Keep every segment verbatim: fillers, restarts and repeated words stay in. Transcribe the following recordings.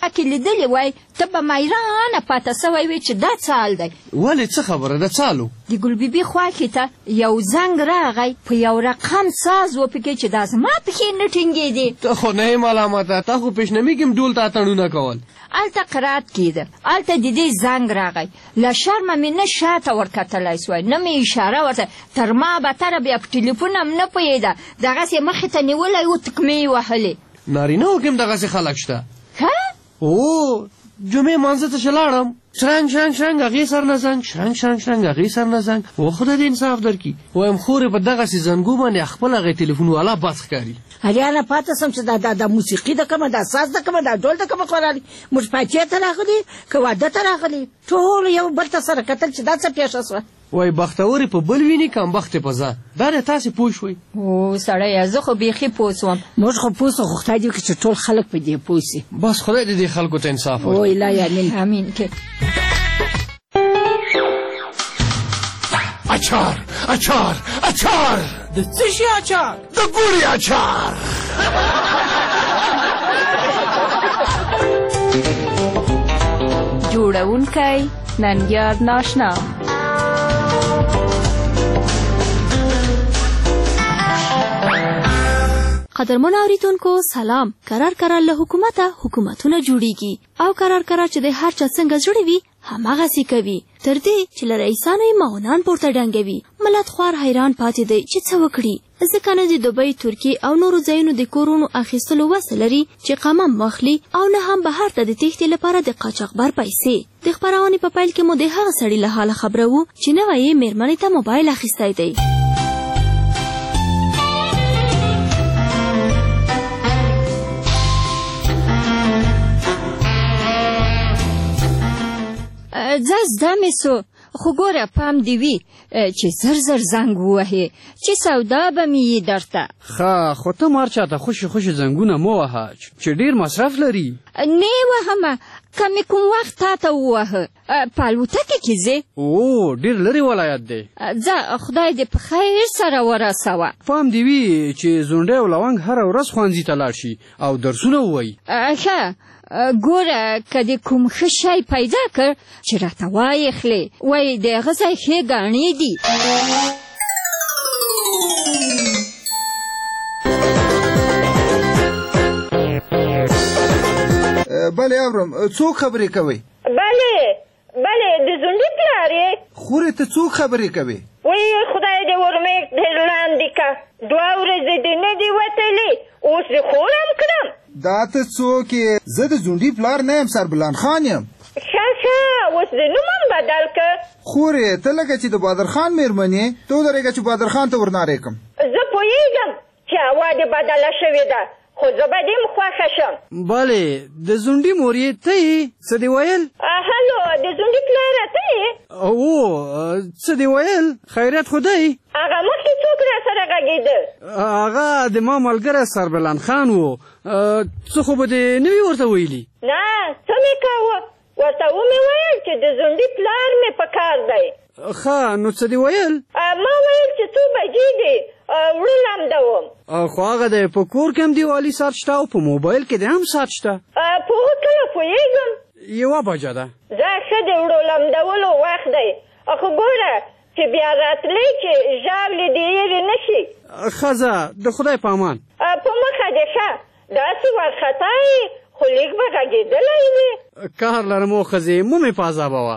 کې لیدلی وای ته به میرانه پاته سوی وې چې دا څه حال دی. ولې څه خبره ده څه حال و؟ د ګلبیبي خوا کې ته یو زنګ راغی په یو رقم ساز وپکې چې دا زما پښې نه ټینګېدې. ته خو نه یې ملامته تا خو پیشنمي کې م ډول ته اتڼونه کول. هلته قرات کېده هلته د دې زنګ راغی له شرمه مې نه شاته ورکتلی سوی نه مې اشاره ورته تر ما بتره بیا په ټلیفون هم نه پوهېده دغسې مخې ته نیولی و تکمې یې وهلې. نارینهو کې هم دغسې خلک شته؟ ښه او جمعې مانځه ته چې لاړم شرنګ شرنګ شرنګ هغې سر نه زنګ شرنګ شرنګ شرنګ هغې سر نه زنګ و خدای دې انصاف درکړي. وایم خورې په دغسې زنګو باندې خپل هغې تلیفون والا بد ښکاري. هریانه پاته سم چې دا دا د موسیقي د کومه دا ساز د کومه دا ډول د کومه خورالي موږ پاتې ته راغلي که واده ته راغلي ټول یو بل ته سره کتل چې دا څه پیښه سوه. وای بختورې په بل ویني کمبختې په ځه دا دی تاسې پوه شوئ. او سړیه زه خو بیخي پوه سوم. موږ خو پوه سو خو خدای دې وکړي چې ټول خلک په دې پوه سي. بس خدای دې دې خلکو ته انصاف ورکړي. او الهی امین امین کې اچار اچار اچار د څه شي اچار؟ د ګوري اچار. جوړونکی ننګیار ناشنا. قدرمن اوریدونکو سلام. کرار کرار له حکومته حکومتونه جوړیږي او کرار کرار چې د هر چا څنګه زړه وي هماغسې کوي تر دې چې له رئیسانو یې معاونان پورته ډنګوي. ملت خوار حیران پاتې دی چې څه وکړي ځکه نه د دوبۍ ترکیې او نورو ځایونو د کورونو اخیستلو وس لري چې قمم واخلي او نه هم بهر ته د تېښتې لپاره د قاچاقبر پیسې. د خپرونې په پیل کې مو د هغه سړي له حاله خبره وو چې نوی یې مېرمنې ته موبایل اخیستی دی. ځه زده مې سو خو ګوره پام دې وي چې زر زر زنګ ووهې چې سودا به مې یې درته. ښه خو ته مار چاته خوشې خوشې زنګونه مه وهه چې ډېر مصرف لري. نه یې وهمه که مې کوم وخت تا ته ووهه په الوتکې کې ځې؟ او ډېر لرې ولایت دی. ځه خدای دې په خیر سره ورسوه. پام دې وي چې زونډی او لونګ هره ورځ ښوونځي ته لاړ شي او درسونه ووایي. ښه ګوره که دې کوم ښه شی پیدا کړ چې راته وایې خلې وایي د هغه ځای ښې ګاڼې دي. بله ابرم څوک خبرې کوئ؟ بله بله د زونډي پلار یې. خورې ته څوک خبرې کوې؟ وی خدای دې ورمېږ ډېر لاندې که دوه ورځې دې نه دي وتلې اوس دې خورم کړم. دا ته څوک یې؟ زه د زونډي پلار نه یم سربلان خان یم. ښه ښه اوس دې نوم هم بدل که. خورې ته لکه چې د بادر خان مېرمن یې ته ودرېږه چې بادر خان ته ورنارې کړم. زه پوهېږم چې هوا دې بدله شوې ده خو زه به دې م خوښه شم. بلې د زونډي مور یې ته یې څه دې ویل؟ هلو د زونډي پلاره ته یې؟ او څه دې ویل؟ خیریت خو دی؟ هغه مخکې څوک را سره غږېده؟ هغه د ما ملګری سربلان خان و. څه خو به دې نه وي ورته ویلي؟ نه څه مې کاوه ورته ومې ویل چې د زونډي پلار مې په کار دی. ښه نو څه دې ویل؟ ما ویل چې څو بجې دي وړه لمده وم. خو هغه دی په کور کې هم دیوالي ساعت شته او په موبایل کې دی هم ساعت شته. په هغه کله پوهېږم یوه بجه ده. دا ښه د وړو لمدولو وخت دی خو ګوره چې بیا راتلی چې ژاولې دې هېرې نه شي. ښه ځه د خدای په امان. په مخه دې ښه داسې وارخطا یې خو لیک به غږېدلی وي. کار لرم او ښځې مه مې په عذابوه.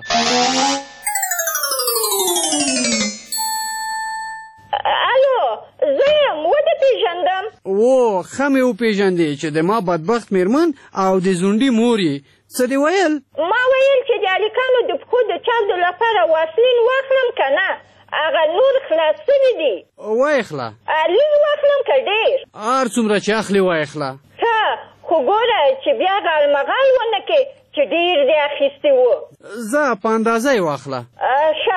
الو زه یم ودې پېژندم. او ښه مې وپېژندې چې د ما بدبخت مېرمن او د زونډي مور یې. څه دې ویل؟ ما ویل چې د هلکانو د پښو د چاودو لپاره واسلین واخلم که نه هغه نور خلاص سوي دي. وایخله لږ واخلم که ډېر؟ هر څومره چې اخلې وایخله. ښه خو ګوره چې بیا غالمغال ونه کړې چې ډېر دې اخیستي وو. ځه په اندازه یې واخله. ښه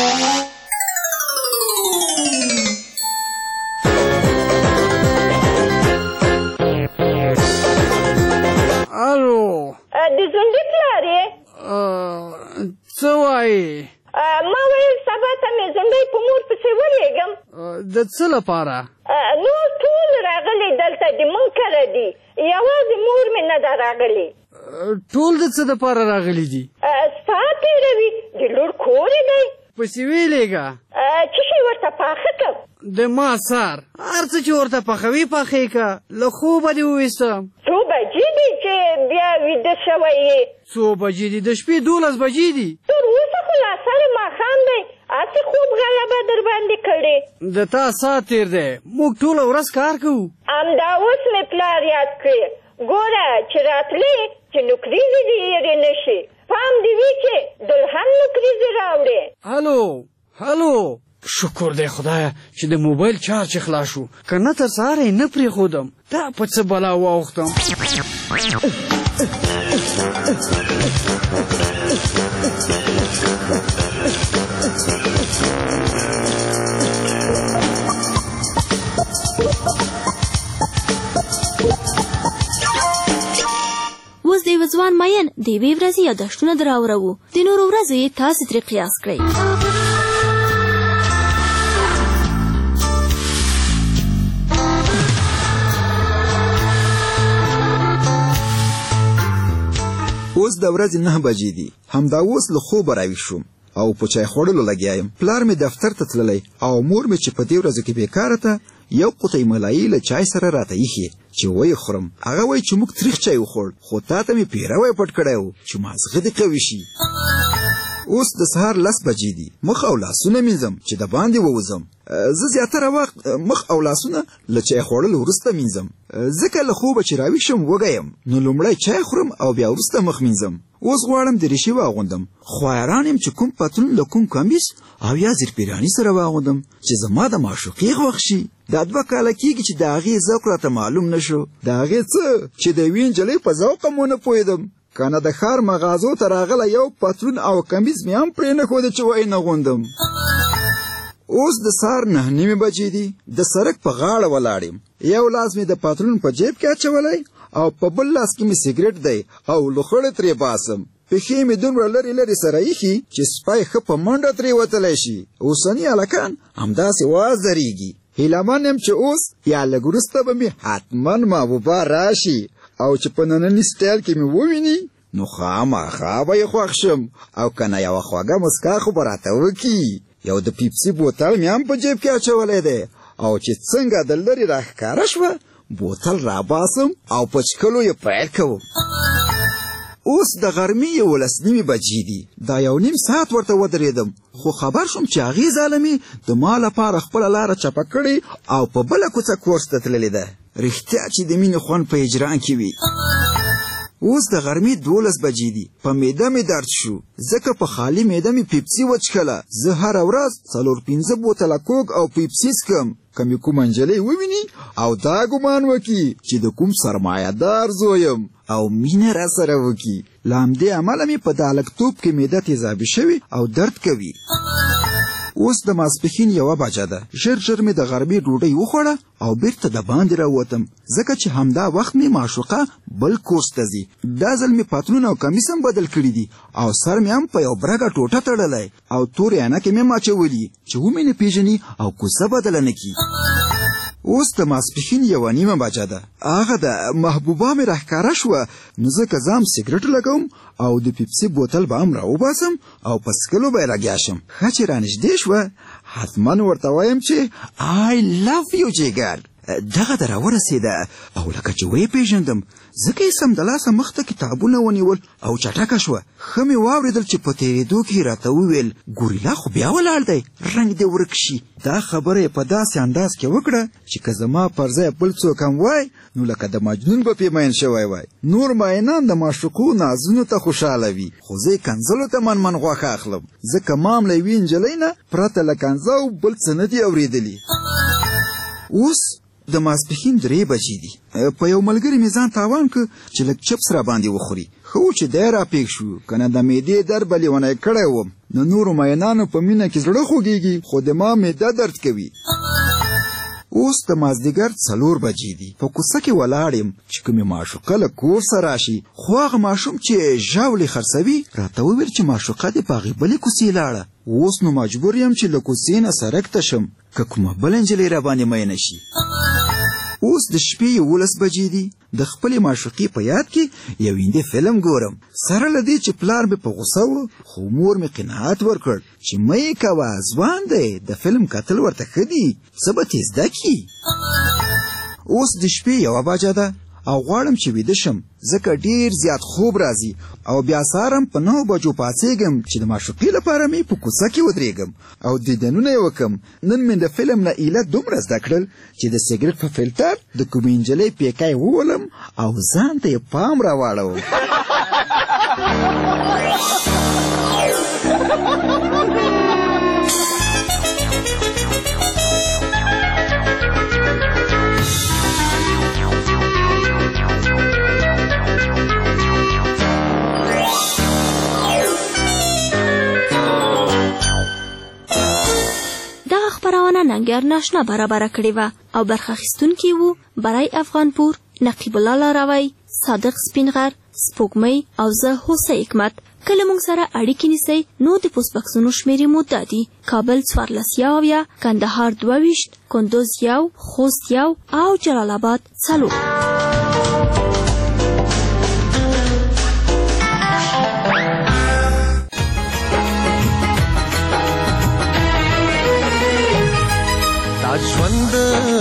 الو د زونډي پلار یې؟ څه وایې؟ ما ویل سبا ته مې زونډی په مور پسې ولېږم. د څه لپاره؟ نور ټول راغلي دلته د مونږ کره دي یوازې مور مې نه ده راغلې. ټول د څه دپاره راغلي دي؟ ستا تېروي د لور کور یې دی. پسې ویلېږه څه شی ورته پاخه کړم؟ د ما سر هر څه چې ورته پخوي پخې که له خوبه دې وویستم. څو بجې دي چې بیا ویده شوی یې؟ څو بجې دي؟ د شپې دولس بجې دي. تر اوسه خو لا سره ماښام دی، هسې خوب غلبه در باندې کړې. د تا ساعت تېر دی، موږ ټوله ورځ کار کوو. همدا اوس مې پلار یاد کړې. ګوره چې راتلې چې نوکریزې دې هېرې نه شي. پام دې وي چې دلهن نوکریزې راوړې. هلو هلو شکر دی خدایه چې د موبایل چارج خلاص شو، که نه تر سهاره یې نه پرېښودم. دا په څه بلا واوښتم. اوس د یوه ځوان مین د یوې ورځې یادښتونه دراوروو. د نورو ورځو یې تاسې ترې قیاس کړئ. اوس د ورځې نه بجې دي. همدا اوس له خوبه راویښ شوم او په چای خوړلو لګیا یم. پلار مې دفتر ته تللی او مور مې چې په دې ورځو کې بېکاره ته یو قوطۍ ملایي له چای سره راته ایښې چې ویې خورم. هغه وایي چې موږ تریخ چای وخوړ، خو تا ته مې پیروی پټ کړی و چې مازغه دې قوي شي. اوس د سهار لس بجې دي. مخ او لاسونه مینځم چې د باندې ووځم. زه زیاتره وخت مخ او لاسونه له چای خوړلو وروسته مینځم، ځکه له خوبه چې راویښ شم وږی یم، نو لومړی چای خورم او بیا وروسته مخ مینځم. اوس غواړم دریشي واغوندم، خو حیران یم چې کوم پتلون له کوم کمیس او یا زیرپیراني سره واغوندم چې زما د معشوقې خوښ شي. دا دوه کاله کېږي چې د هغې ذوق راته معلوم نه شو. د هغې څه چې د یوې نجلۍ په ذوق هم ونه پوهېدم. که نه د ښار مغازو ته راغلی یو پتلون او کمیس مې هم پرې نه ښوده چې وایي نه غوندم. اوس د سهار نهه نیمې بجې دي. د سړک په غاړه ولاړ یم. یو لاس مې د پتلون په جیب کې اچولی او په بل لاس کې مې سګرټ دی او لوخړې ترې باسم. پښې مې دومره لرې لرې سره ایښي چې سپی ښه په منډه ترې وتلی شي. اوسني هلکان همداسې وازدریږي. هیلهمن یم چې اوس یا لږ وروسته به مې حتما محبوبه راشي او چې په ننني سټایل کې مې وویني نو خامخا به یې خوښ شم، او که نه یوه خوږه مسکا خو به راته وکړي. یو د پیپسي بوتل مې هم په جیب کې اچولی دی او چې څنګه د لرې راښکاره شوه بوتل راباسم او په څښلو یې پیل کوم. اوس د غرمې یولس نیمې بجې دي. دا یو نیم ساعت ورته ودرېدم، خو خبر شوم چې هغې ظالمې د ما لپاره خپله لاره چپه کړې او په بله کوڅه کورس ته تللې ده. رښتیا چې د مینې خوند په هجران کې وي. اوس د غرمې دولس بجې دي. په معده مې درد شو ځکه په خالي معده مې پیپسي وڅښله. زه هره ورځ څلور پنځه بوتله کوک او پیپسي څښم. که مې کومه نجلۍ وویني او دا ګمان وکړي چې د کوم سرمایه دار زویم او مینه را سره وکړي، له همدې امله مې په دا هلکتوب کې معده تیزابي شوې او درد کوي. اوس د ماسپښین یوه بجه ده. ژر ژر مې د غرمې ډوډۍ وخوړه او بیرته د باندې راووتم، ځکه چې همدا وخت مې معشوقه بل کورس ته ځي. دا ځل مې پتلون او کمیس هم بدل کړي دي او سر مې هم په یو برګه ټوټه تړلی او تورې عینکې مې ماچولي چې ومې نه پېژني او کوڅه بدله نه کړي. اوس د ماسپښین یوه نیمه بجه ده. هغه د محبوبه مې راښکاره شوه، نو زه که ځم سګرټ لګوم او د پیپسي بوتل به هم راوباسم او په څښلو به یې لګیا شم. ښه چې رانږدې شوه حتما ورته وایم چې آی لف یو جیګر. دغه د راورسېده او لکه چې ویې پېژندم ځکه یې سمدلاسه مخ ته کتابونه ونیول او چټکه شوه. ښه مې واورېدل چې په تېرېدو کې یې راته وویل ګوریلا خو بیا ولاړ دی، رنګ دې ورک شي. دا خبره یې په داسې انداز کې وکړه چې که زما پر ځای بل څوک هم وای نو لکه د مجنون به پې مین شوی وای. نور مینان د معشوقو نازونو ته خوشحاله وي، خو زه یې کنځلو ته من من غوښه اخلم، ځکه ما هم له یوې نجلۍ نه پرته له کنځاو بل څه نه دي اورېدلي. اوس د ماسپښین درې بجې دي. په یو ملګري مې ځان تاوان که چې لږ چپس را باندې وخوري. ښه و چې دی را پېښ شو، که نه د معدې درد به لیونی کړی وم. د نورو مینانو په مینه کې زړه خوږېږي، خو د ما معده درد کوي. اوس د مازدیګر څلور بجې دي. په کوڅه کې ولاړ یم چې کومې معشوقه له کور څه راشي، خو هغه ماشوم چې ژاولې خرڅوي راته وویل چې معشوقه دې په هغې بلې کوڅې لاړه. اوس نو مجبور یم چې له کوڅې نه سړک ته شم که کومه بله نجلۍ را باندې مینه شي. اوس د شپې یولس بجې دي. د خپلې معشوقې په یاد کې یو هندي فلم ګورم. سره له دې چې پلار مې په غوسه و، خو مور مې قناعت ورکړ چې مه یې کوه، ځوان دی، د فلم کتل ورته ښه دي، څه به ترې زده کړي. اوس د شپې یوه بجه ده او غواړم چې ویده شم، ځکه ډیر زیات خوب راځي او بیا سهارم په نهو بجو پاڅېږم چې د معشوقې لپاره مې په کوڅه کې ودرېږم او دیدنونه یې وکړم. نن مې د فلم نه ایله دومره زده کړل چې د سګرټ په فلټر د کومې نجلۍ پیکی وولم او ځان ته یې پام راواړوم. خبرونه ننګر ناشنا برابر کړی و او برخه اخیستونکي وو برای افغانپور، نقیب الله لاروی، صادق سپینغر، سپوږمۍ او زه هوسه حکمت. کله موږ سره اړیکې نیسئ نو د پوسټ بکسونو شمیرې مو دا دي: کابل څوارلس یاویا، کندهار دوه ویشت، کندوز یو، خوست یو او جلال آباد څلور. ژوند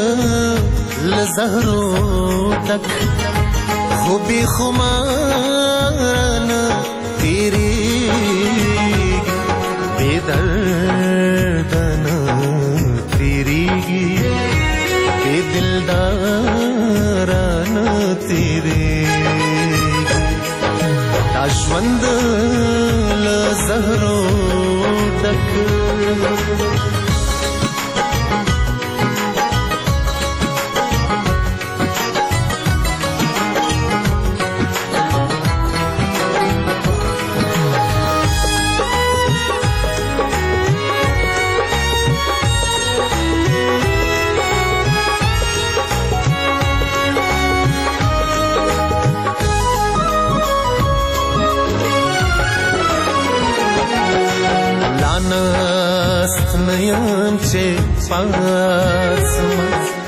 لزهرو تک خوبی خمارن تیری بے دردن تیری بے دلدارن تیری ژوند لزهرو تک نیم چه پاسم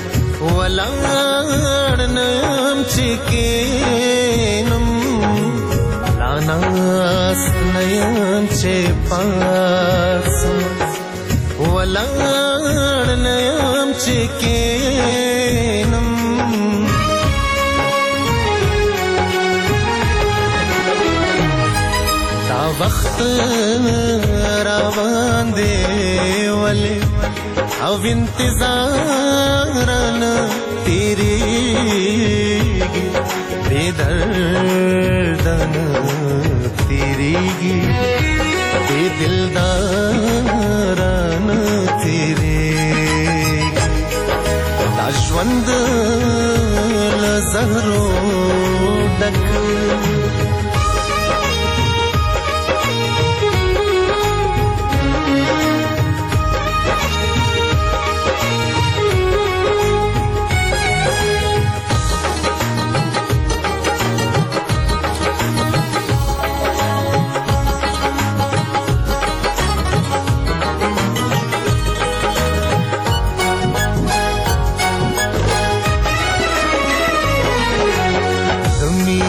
ولار نیم چه کینم لاناست نیم چه پاسم ولار نیم چه کینم تا وقت روان دی ولی او انتظارن تیریگی بے دردن تیریگی بے دلدارن تیریگی دا ژوند لزهرو ډک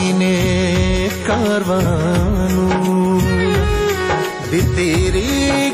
کاروانو دی تیری